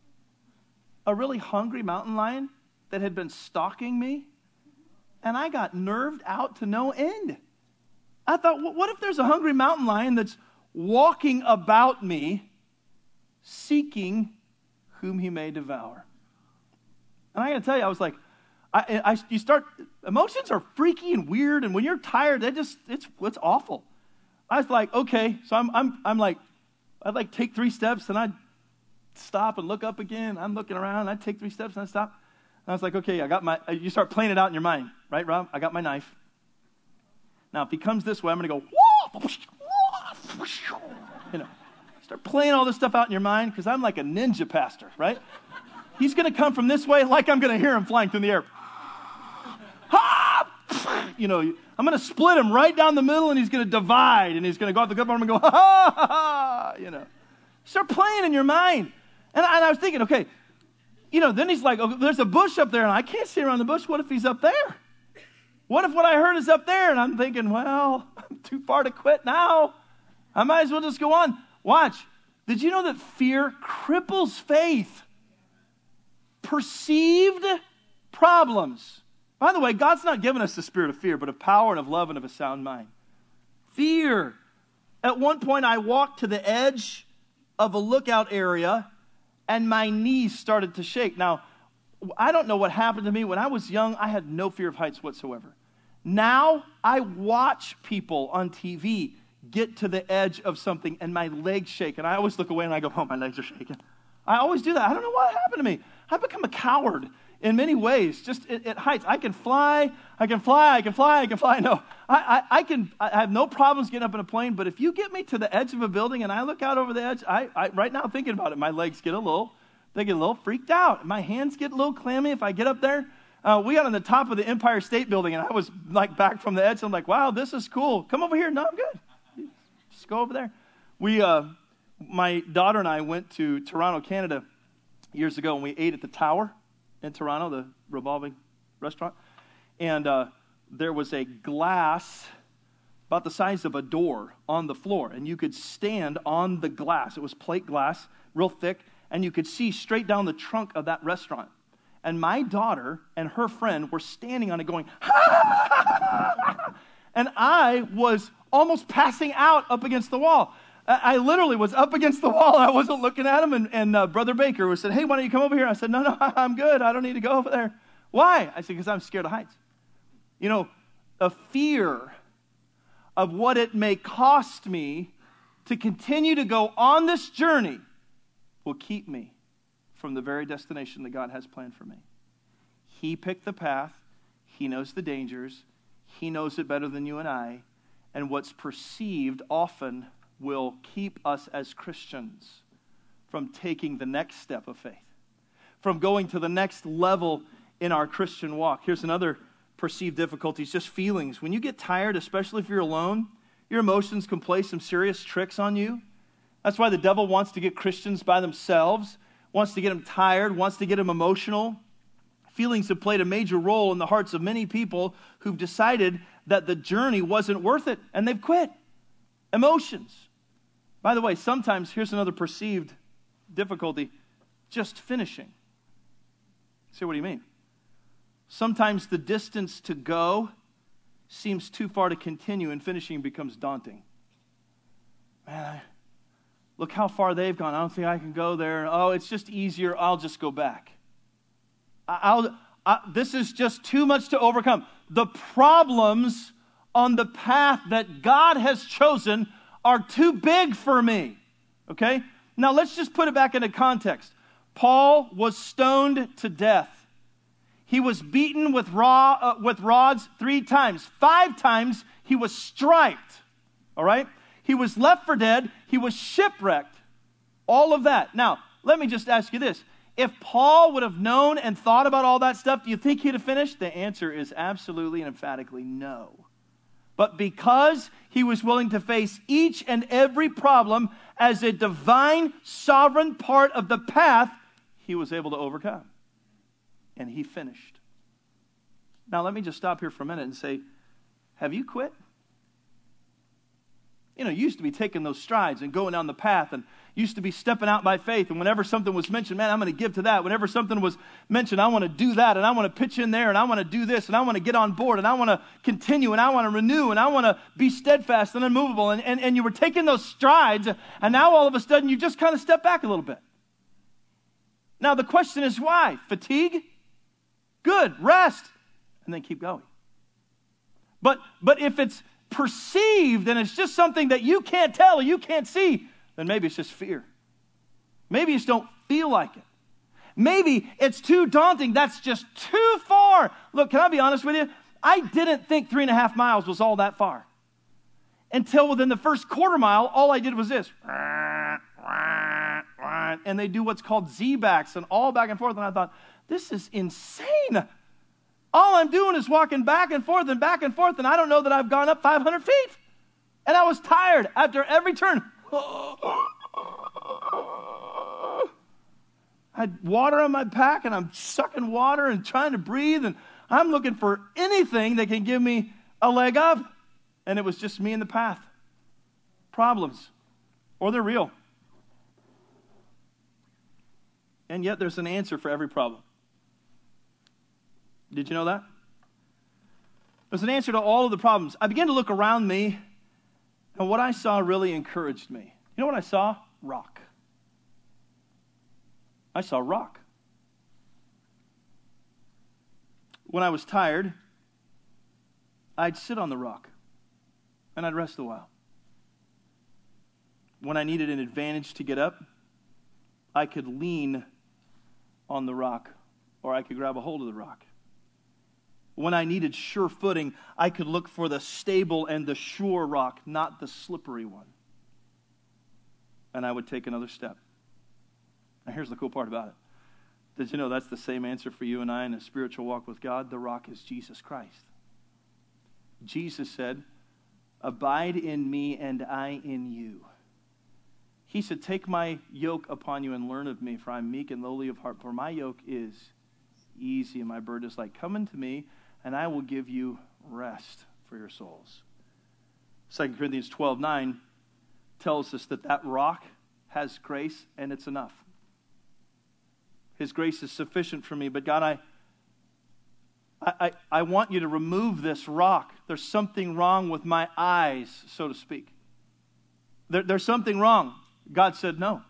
A really hungry mountain lion that had been stalking me? And I got nerved out to no end. I thought, what if there's a hungry mountain lion that's walking about me, seeking whom he may devour? And I got to tell you, I was like, I, I, you start, emotions are freaky and weird, and when you're tired, they just, it's, it's awful. I was like, okay. So I'm, I'm, I'm like, I'd like take three steps and I'd stop and look up again. I'm looking around. I'd take three steps and I'd stop. And I was like, okay, I got my, you start playing it out in your mind. Right, Rob? I got my knife. Now, if he comes this way, I'm going to go, you know, start playing all this stuff out in your mind because I'm like a ninja pastor, right? He's going to come from this way like I'm going to hear him flying through the air. You know, I'm going to split him right down the middle and he's going to divide and he's going to go out the good arm and go, ha, ha, ha, ha, you know. Start playing in your mind. And I, and I was thinking, okay, you know, then he's like, oh, there's a bush up there and I can't see around the bush. What if he's up there? What if what I heard is up there? And I'm thinking, well, I'm too far to quit now. I might as well just go on. Watch. Did you know that fear cripples faith? Perceived problems. By the way, God's not given us the spirit of fear, but of power and of love and of a sound mind. Fear. At one point, I walked to the edge of a lookout area, and my knees started to shake. Now, I don't know what happened to me. When I was young, I had no fear of heights whatsoever. Now, I watch people on T V get to the edge of something, and my legs shake. And I always look away, and I go, oh, my legs are shaking. I always do that. I don't know what happened to me. I've become a coward in many ways, just at, at heights. I can fly, I can fly, I can fly, I can fly. No, I, I, I can. I have no problems getting up in a plane, but if you get me to the edge of a building and I look out over the edge, I, I right now thinking about it, my legs get a little, they get a little freaked out. My hands get a little clammy if I get up there. Uh, we got on the top of the Empire State Building, and I was like back from the edge. I'm like, wow, this is cool. Come over here. No, I'm good. Just go over there. We, uh, my daughter and I went to Toronto, Canada years ago, and we ate at the Tower in Toronto, the revolving restaurant. And uh, there was a glass about the size of a door on the floor, and you could stand on the glass. It was plate glass, real thick, and you could see straight down the trunk of that restaurant. And my daughter and her friend were standing on it going, ha! And I was almost passing out up against the wall. I literally was up against the wall. I wasn't looking at him. And, and uh, Brother Baker was said, hey, why don't you come over here? I said, no, no, I'm good. I don't need to go over there. Why? I said, because I'm scared of heights. You know, a fear of what it may cost me to continue to go on this journey will keep me from the very destination that God has planned for me. He picked the path. He knows the dangers. He knows it better than you and I. And what's perceived often will keep us as Christians from taking the next step of faith, from going to the next level in our Christian walk. Here's another perceived difficulty, just feelings. When you get tired, especially if you're alone, your emotions can play some serious tricks on you. That's why the devil wants to get Christians by themselves, wants to get them tired, wants to get them emotional. Feelings have played a major role in the hearts of many people who've decided that the journey wasn't worth it, and they've quit. Emotions. By the way, sometimes, here's another perceived difficulty, just finishing. See, what do you mean? Sometimes the distance to go seems too far to continue, and finishing becomes daunting. Man, I, look how far they've gone. I don't think I can go there. Oh, it's just easier. I'll just go back. I'll, I, this is just too much to overcome. The problems on the path that God has chosen are too big for me. Okay? Now let's just put it back into context. Paul was stoned to death. He was beaten with, raw, uh, with rods three times. Five times he was striped. All right? He was left for dead. He was shipwrecked. All of that. Now, let me just ask you this. If Paul would have known and thought about all that stuff, do you think he'd have finished? The answer is absolutely and emphatically no. But because he was willing to face each and every problem as a divine, sovereign part of the path, he was able to overcome. And he finished. Now, let me just stop here for a minute and say, have you quit? You know, you used to be taking those strides and going down the path, and used to be stepping out by faith. And whenever something was mentioned, man, I'm going to give to that. Whenever something was mentioned, I want to do that, and I want to pitch in there, and I want to do this, and I want to get on board, and I want to continue, and I want to renew, and I want to be steadfast and unmovable. And, and, and you were taking those strides, and now all of a sudden you just kind of step back a little bit. Now the question is why? Fatigue? Good. Rest. And then keep going. But but if it's perceived and it's just something that you can't tell or you can't see, then maybe it's just fear. Maybe you just don't feel like it. Maybe it's too daunting. That's just too far. Look, can I be honest with you? I didn't think three and a half miles was all that far. Until within the first quarter mile, all I did was this. And they do what's called Z-backs and all back and forth. And I thought, this is insane. All I'm doing is walking back and forth and back and forth. And I don't know that I've gone up five hundred feet. And I was tired after every turn. I had water on my pack and I'm sucking water and trying to breathe. And I'm looking for anything that can give me a leg up. And it was just me in the path. Problems. Or they're real. And yet there's an answer for every problem. Did you know that? There's an answer to all of the problems. I began to look around me, and what I saw really encouraged me. You know what I saw? Rock. I saw rock. When I was tired, I'd sit on the rock, and I'd rest a while. When I needed an advantage to get up, I could lean on the rock, or I could grab a hold of the rock. When I needed sure footing, I could look for the stable and the sure rock, not the slippery one. And I would take another step. Now here's the cool part about it. Did you know that's the same answer for you and I in a spiritual walk with God? The rock is Jesus Christ. Jesus said, "Abide in me and I in you." He said, "Take my yoke upon you and learn of me, for I am meek and lowly of heart, for my yoke is easy and my burden is light. Come unto me, and I will give you rest for your souls." Second Corinthians twelve nine tells us that that rock has grace, and it's enough. His grace is sufficient for me, but God, I, I, I want you to remove this rock. There's something wrong with my eyes, so to speak. There, there's something wrong. God said, no.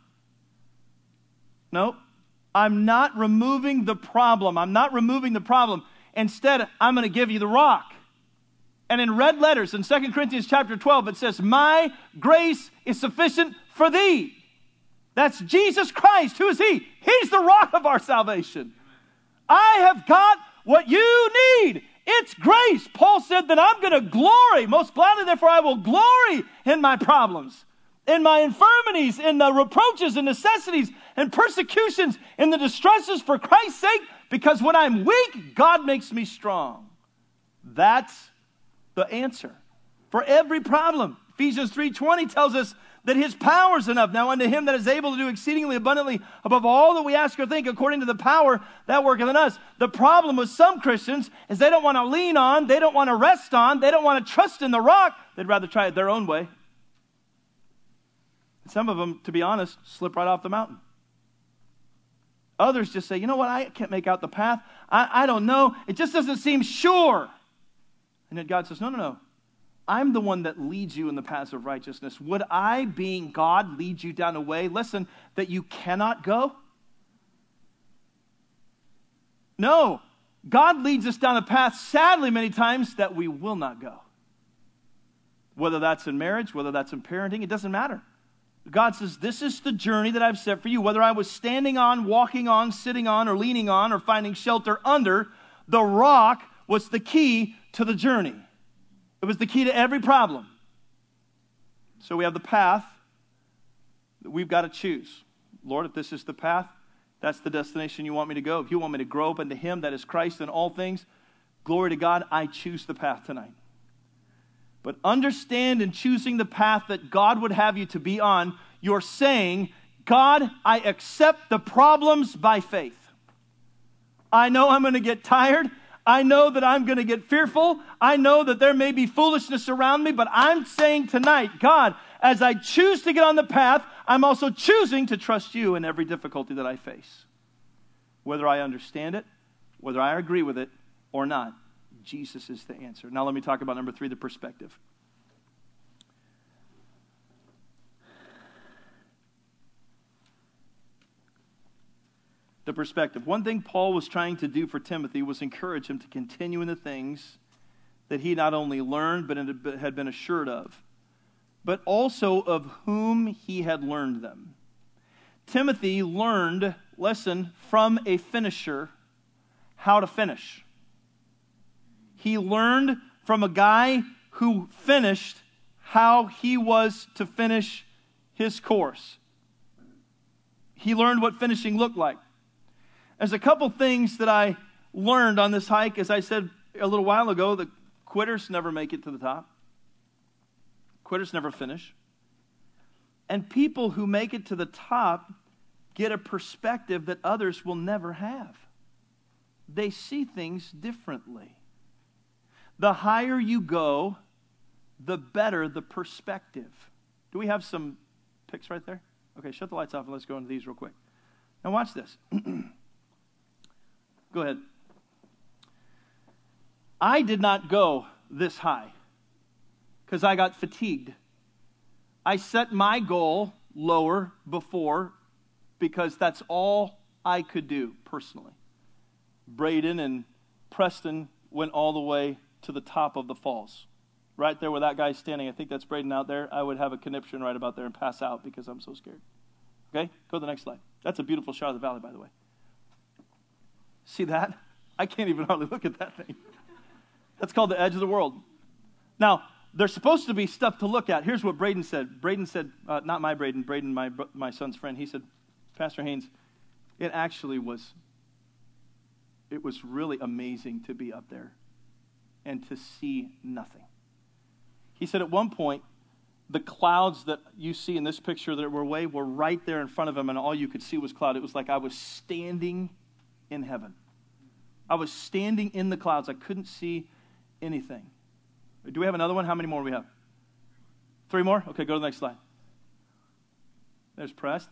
No, I'm not removing the problem. I'm not removing the problem. Instead, I'm going to give you the rock. And in red letters in Second Corinthians chapter twelve, it says, "My grace is sufficient for thee." That's Jesus Christ. Who is He? He's the rock of our salvation. I have got what you need. It's grace. Paul said that I'm going to glory. Most gladly, therefore, I will glory in my problems, in my infirmities, in the reproaches and necessities and persecutions, in the distresses for Christ's sake, because when I'm weak, God makes me strong. That's the answer for every problem. Ephesians three twenty tells us that His power is enough. Now unto Him that is able to do exceedingly abundantly above all that we ask or think, according to the power that worketh in us. The problem with some Christians is they don't want to lean on, they don't want to rest on, they don't want to trust in the rock. They'd rather try it their own way. Some of them, to be honest, slip right off the mountain. Others just say, you know what, I can't make out the path. I, I don't know. It just doesn't seem sure. And then God says, no, no, no. I'm the one that leads you in the paths of righteousness. Would I, being God, lead you down a way, listen, that you cannot go? No. God leads us down a path, sadly, many times, that we will not go. Whether that's in marriage, whether that's in parenting, it doesn't matter. God says, this is the journey that I've set for you. Whether I was standing on, walking on, sitting on, or leaning on, or finding shelter under, the rock was the key to the journey. It was the key to every problem. So we have the path that we've got to choose. Lord, if this is the path, that's the destination you want me to go. If you want me to grow up into Him, that is Christ in all things, glory to God, I choose the path tonight. But understand in choosing the path that God would have you to be on, you're saying, God, I accept the problems by faith. I know I'm going to get tired. I know that I'm going to get fearful. I know that there may be foolishness around me, but I'm saying tonight, God, as I choose to get on the path, I'm also choosing to trust you in every difficulty that I face. Whether I understand it, whether I agree with it or not, Jesus is the answer. Now let me talk about number three, the perspective. The perspective. One thing Paul was trying to do for Timothy was encourage him to continue in the things that he not only learned, but had been assured of, but also of whom he had learned them. Timothy learned, listen, from a finisher how to finish. He learned from a guy who finished how he was to finish his course. He learned what finishing looked like. There's a couple things that I learned on this hike. As I said a little while ago, the quitters never make it to the top. Quitters never finish. And people who make it to the top get a perspective that others will never have. They see things differently. The higher you go, the better the perspective. Do we have some pics right there? Okay, shut the lights off and let's go into these real quick. Now watch this. Go ahead. I did not go this high because I got fatigued. I set my goal lower before because that's all I could do personally. Braden and Preston went all the way to the top of the falls. Right there where that guy's standing, I think that's Braden out there. I would have a conniption right about there and pass out because I'm so scared. Okay, go to the next slide. That's a beautiful shot of the valley, by the way. See that? I can't even hardly look at that thing. That's called the edge of the world. Now, there's supposed to be stuff to look at. Here's what Braden said. Braden said, uh, not my Braden, Braden, my my son's friend. He said, Pastor Haynes, it actually was, it was really amazing to be up there and to see nothing. He said at one point, the clouds that you see in this picture that were away were right there in front of him, and all you could see was cloud. It was like I was standing in heaven. I was standing in the clouds. I couldn't see anything. Do we have another one? How many more do we have? Three more? Okay, go to the next slide. There's Prest.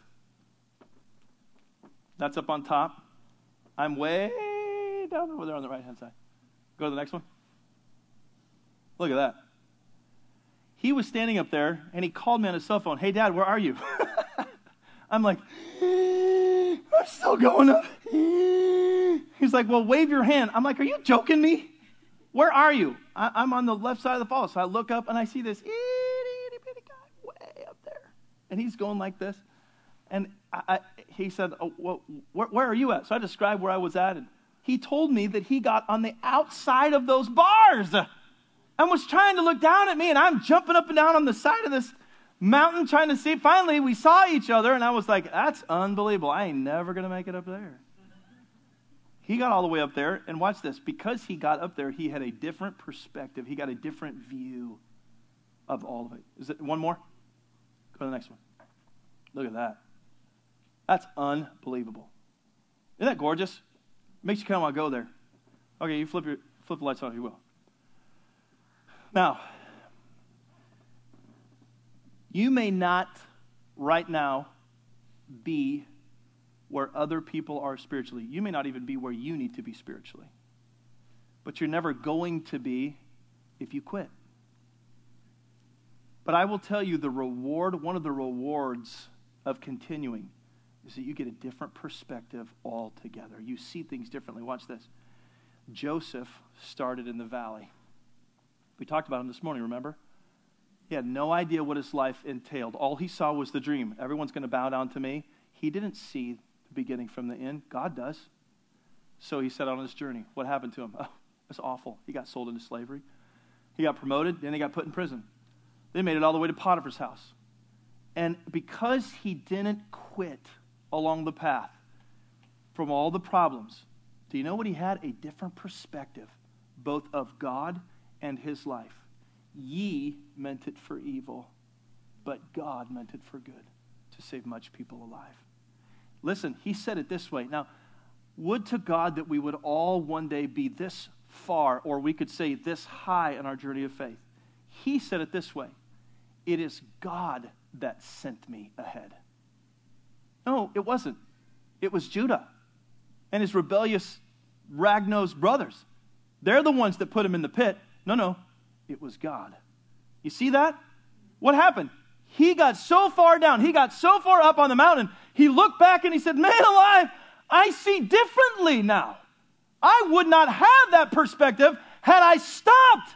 That's up on top. I'm way down over there on the right-hand side. Go to the next one. Look at that. He was standing up there, and he called me on his cell phone. Hey, Dad, where are you? I'm like, I'm still going up. He's like, well, wave your hand. I'm like, are you joking me? Where are you? I, I'm on the left side of the fall. So I look up, and I see this itty, itty, bitty guy way up there. And he's going like this. And I, I, he said, oh, well, where, where are you at? So I described where I was at, and he told me that he got on the outside of those bars and was trying to look down at me, and I'm jumping up and down on the side of this mountain trying to see. Finally, we saw each other, and I was like, that's unbelievable. I ain't never going to make it up there. He got all the way up there, and watch this. Because he got up there, he had a different perspective. He got a different view of all of it. Is it one more? Go to the next one. Look at that. That's unbelievable. Isn't that gorgeous? Makes you kind of want to go there. Okay, you flip your flip the lights on if you will. Now, you may not right now be where other people are spiritually. You may not even be where you need to be spiritually. But you're never going to be if you quit. But I will tell you the reward, one of the rewards of continuing is that you get a different perspective altogether. You see things differently. Watch this. Joseph started in the valley. We talked about him this morning, remember? He had no idea what his life entailed. All he saw was the dream. Everyone's going to bow down to me. He didn't see the beginning from the end. God does. So he set out on his journey. What happened to him? Oh, it's awful. He got sold into slavery. He got promoted. Then he got put in prison. They made it all the way to Potiphar's house. And because he didn't quit along the path from all the problems, do you know what he had? A different perspective, both of God and his life. Ye meant it for evil, but God meant it for good, to save much people alive. Listen, he said it this way. Now, would to God that we would all one day be this far, or we could say this high in our journey of faith. He said it this way. It is God that sent me ahead. No, it wasn't. It was Judah and his rebellious rag-nosed brothers. They're the ones that put him in the pit. No, no, it was God. You see that? What happened? He got so far down. He got so far up on the mountain. He looked back and he said, man alive, I see differently now. I would not have that perspective had I stopped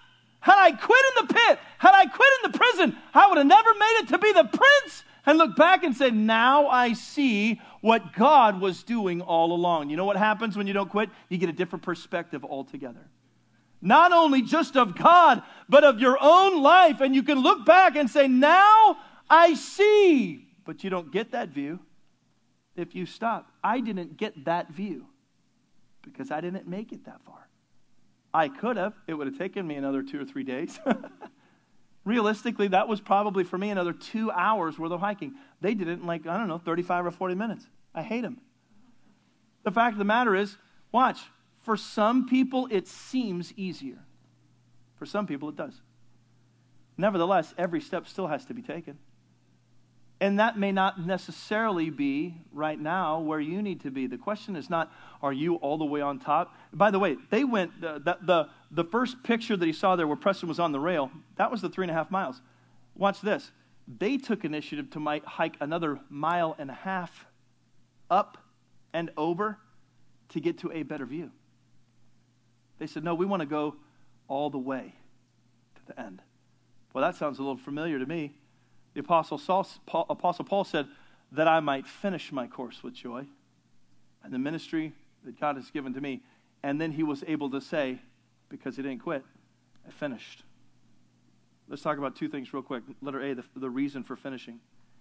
Had I quit in the pit, had I quit in the prison, I would have never made it to be the prince. And look back and say, now I see what God was doing all along. You know what happens when you don't quit? You get a different perspective altogether. Not only just of God, but of your own life. And you can look back and say, now I see. But you don't get that view if you stop. I didn't get that view because I didn't make it that far. I could have. It would have taken me another two or three days. Realistically, that was probably for me another two hours worth of hiking. They did it in like, I don't know, thirty-five or forty minutes. I hate them. The fact of the matter is, watch, for some people it seems easier. For some people it does. Nevertheless, every step still has to be taken. And that may not necessarily be right now where you need to be. The question is not, are you all the way on top? By the way, they went, uh, the, the, the first picture that he saw there where Preston was on the rail, that was the three and a half miles. Watch this. They took initiative to might hike another mile and a half up and over to get to a better view. They said, no, we want to go all the way to the end. Well, that sounds a little familiar to me. The Apostle, Saul, Paul, Apostle Paul said that I might finish my course with joy and the ministry that God has given to me. And then he was able to say, because he didn't quit, I finished. Let's talk about two things real quick. Letter A, the, the reason for finishing.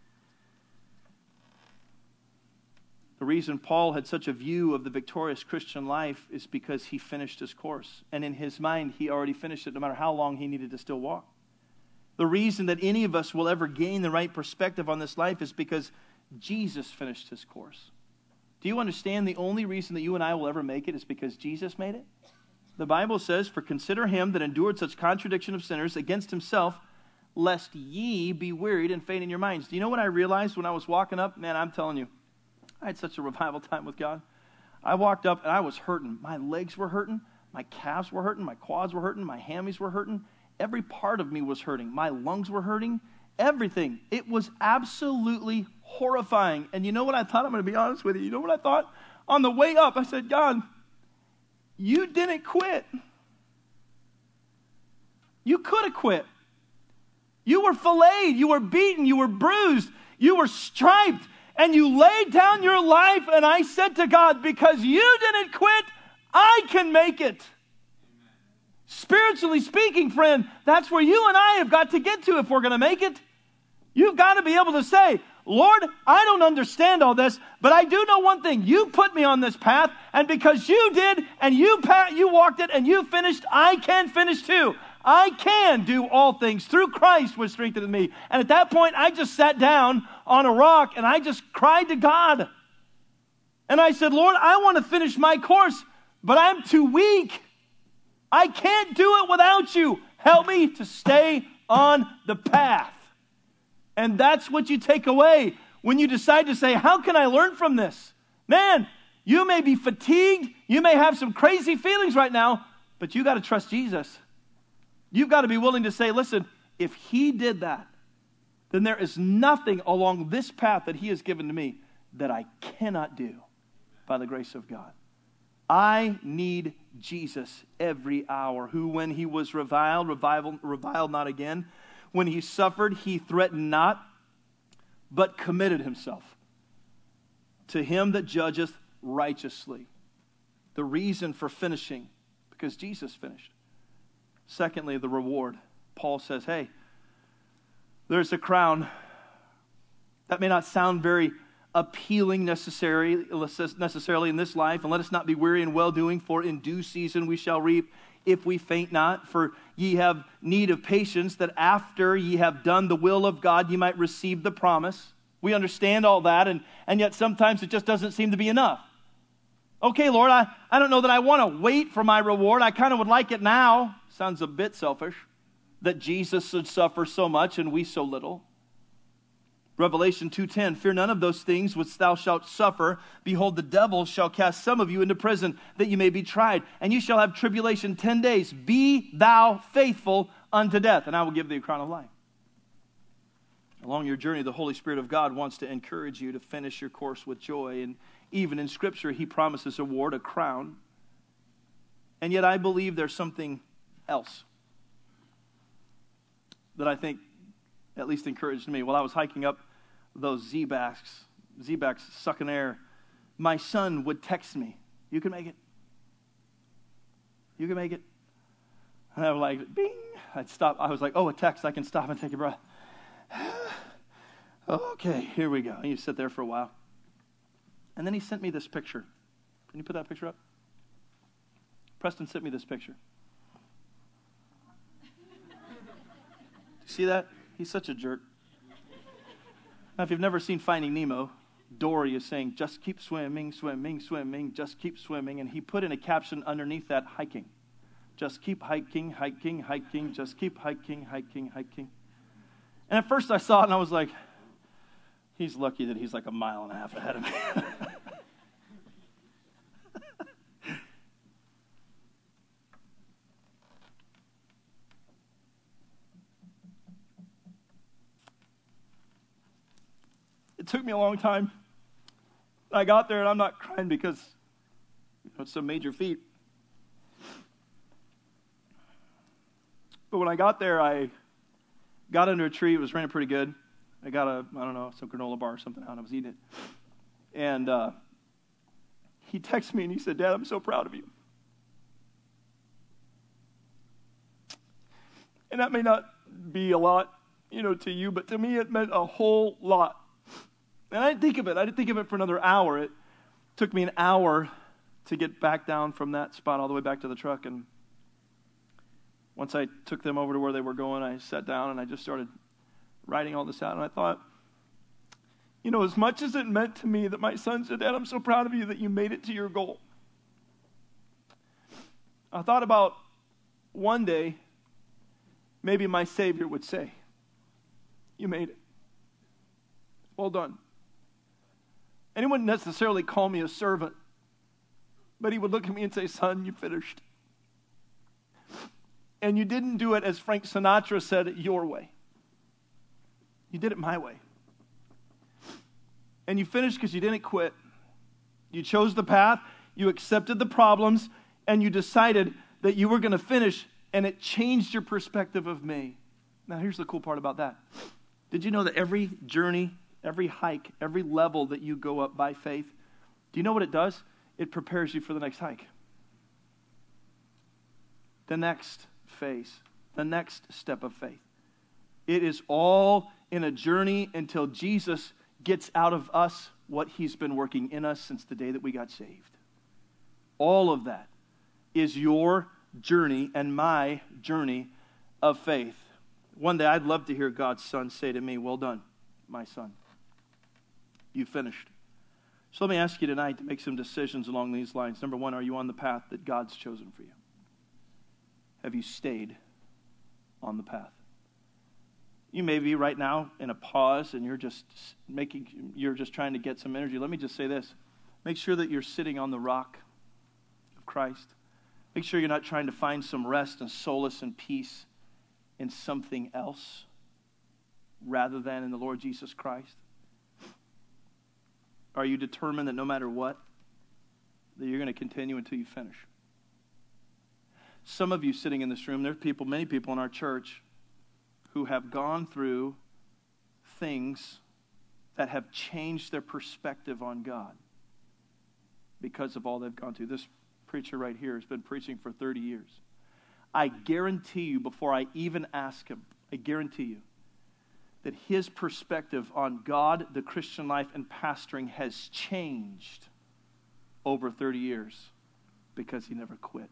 The reason Paul had such a view of the victorious Christian life is because he finished his course. And in his mind, he already finished it no matter how long he needed to still walk. The reason that any of us will ever gain the right perspective on this life is because Jesus finished his course. Do you understand the only reason that you and I will ever make it is because Jesus made it? The Bible says, for consider him that endured such contradiction of sinners against himself, lest ye be wearied and faint in your minds. Do you know what I realized when I was walking up? Man, I'm telling you, I had such a revival time with God. I walked up and I was hurting. My legs were hurting. My calves were hurting. My quads were hurting. My hammies were hurting. Every part of me was hurting. My lungs were hurting. Everything. It was absolutely horrifying. And you know what I thought? I'm going to be honest with you. You know what I thought? On the way up, I said, God, you didn't quit. You could have quit. You were filleted. You were beaten. You were bruised. You were striped. And you laid down your life. And I said to God, because you didn't quit, I can make it. Spiritually speaking, friend, that's where you and I have got to get to if we're going to make it. You've got to be able to say, Lord, I don't understand all this, but I do know one thing. You put me on this path, and because you did, and you pat, you walked it, and you finished, I can finish too. I can do all things through Christ which strengthened me. And at that point, I just sat down on a rock, and I just cried to God. And I said, Lord, I want to finish my course, but I'm too weak. I can't do it without you. Help me to stay on the path. And that's what you take away when you decide to say, how can I learn from this? Man, you may be fatigued. You may have some crazy feelings right now, but you got to trust Jesus. You've got to be willing to say, listen, if he did that, then there is nothing along this path that he has given to me that I cannot do by the grace of God. I need Jesus every hour, who when he was reviled, reviled, reviled not again. When he suffered, he threatened not, but committed himself to him that judgeth righteously. The reason for finishing, because Jesus finished. Secondly, the reward. Paul says, hey, there's a crown. That may not sound very appealing necessarily, necessarily in this life. And let us not be weary in well-doing, for in due season we shall reap if we faint not. For ye have need of patience, that after ye have done the will of God, ye might receive the promise. We understand all that, and, and yet sometimes it just doesn't seem to be enough. Okay, Lord, I, I don't know that I want to wait for my reward. I kind of would like it now. Sounds a bit selfish that Jesus should suffer so much and we so little. Revelation two ten, fear none of those things which thou shalt suffer. Behold, the devil shall cast some of you into prison, that you may be tried. And you shall have tribulation ten days. Be thou faithful unto death, and I will give thee a crown of life. Along your journey, the Holy Spirit of God wants to encourage you to finish your course with joy. And even in Scripture, he promises a reward, a crown. And yet I believe there's something else. that I think at least encouraged me. While I was hiking up those Z-backs, Z-backs sucking air, my son would text me, "You can make it. You can make it." And I was like, bing. I'd stop. I was like, oh, a text. I can stop and take a breath. Okay, here we go. And you sit there for a while. And then he sent me this picture. Can you put that picture up? Preston sent me this picture. See that? He's such a jerk. Now, if you've never seen Finding Nemo, Dory is saying, "Just keep swimming, swimming, swimming, just keep swimming." And he put in a caption underneath that, "Hiking. Just keep hiking, hiking, hiking, just keep hiking, hiking, hiking." And at first I saw it and I was like, he's lucky that he's like a mile and a half ahead of me. It took me a long time. I got there and I'm not crying because you know, it's some major feat. But when I got there, I got under a tree. It was raining pretty good. I got a, I don't know, some granola bar or something out, and I was eating it. And uh, he texted me and he said, "Dad, I'm so proud of you." And that may not be a lot, you know, to you, but to me it meant a whole lot. And I didn't think of it. I didn't think of it for another hour. It took me an hour to get back down from that spot all the way back to the truck. And once I took them over to where they were going, I sat down and I just started writing all this out. And I thought, you know, as much as it meant to me that my son said, "Dad, I'm so proud of you that you made it to your goal," I thought about one day, maybe my Savior would say, "You made it. Well done." And he wouldn't necessarily call me a servant, but he would look at me and say, "Son, you finished. And you didn't do it, as Frank Sinatra said, it your way. You did it my way. And you finished because you didn't quit. You chose the path, you accepted the problems, and you decided that you were going to finish, and it changed your perspective of me." Now, here's the cool part about that. Did you know that every journey, every hike, every level that you go up by faith, do you know what it does? It prepares you for the next hike. The next phase, the next step of faith. It is all in a journey until Jesus gets out of us what he's been working in us since the day that we got saved. All of that is your journey and my journey of faith. One day I'd love to hear God's Son say to me, "Well done, my son. You finished." So let me ask you tonight to make some decisions along these lines. Number one, are you on the path that God's chosen for you? Have you stayed on the path? You may be right now in a pause and you're just making, you're just trying to get some energy. Let me just say this. Make sure that you're sitting on the rock of Christ. Make sure you're not trying to find some rest and solace and peace in something else rather than in the Lord Jesus Christ. Are you determined that no matter what, that you're going to continue until you finish? Some of you sitting in this room, there are people, many people in our church who have gone through things that have changed their perspective on God because of all they've gone through. This preacher right here has been preaching for thirty years. I guarantee you, before I even ask him, I guarantee you that his perspective on God, the Christian life, and pastoring has changed over thirty years because he never quit.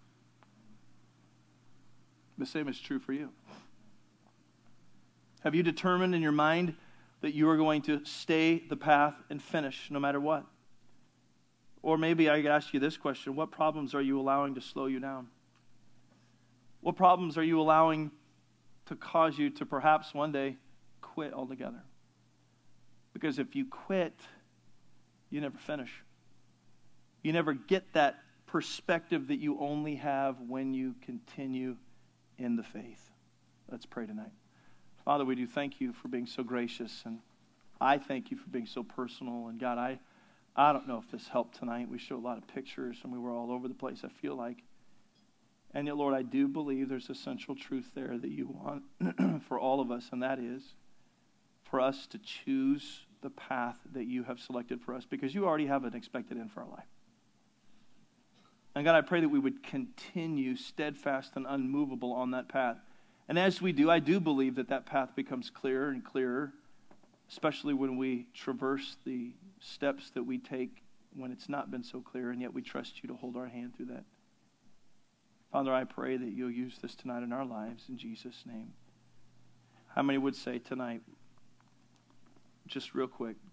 The same is true for you. Have you determined in your mind that you are going to stay the path and finish no matter what? Or maybe I could ask you this question: what problems are you allowing to slow you down? What problems are you allowing to cause you to perhaps one day quit altogether? Because if you quit, you never finish. You never get that perspective that you only have when you continue in the faith. Let's pray tonight. Father, we do thank you for being so gracious, and I thank you for being so personal. And God, I, I don't know if this helped tonight. We showed a lot of pictures, and we were all over the place, I feel like. And yet, Lord, I do believe there's a central truth there that you want for all of us, and that is for us to choose the path that you have selected for us, because you already have an expected end for our life. And God, I pray that we would continue steadfast and unmovable on that path. And as we do, I do believe that that path becomes clearer and clearer, especially when we traverse the steps that we take when it's not been so clear, and yet we trust you to hold our hand through that. Father, I pray that you'll use this tonight in our lives, in Jesus' name. How many would say tonight, just real quick,